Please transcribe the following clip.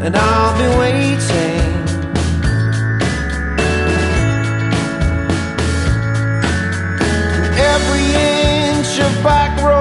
and I'll be waiting. Every inch of back road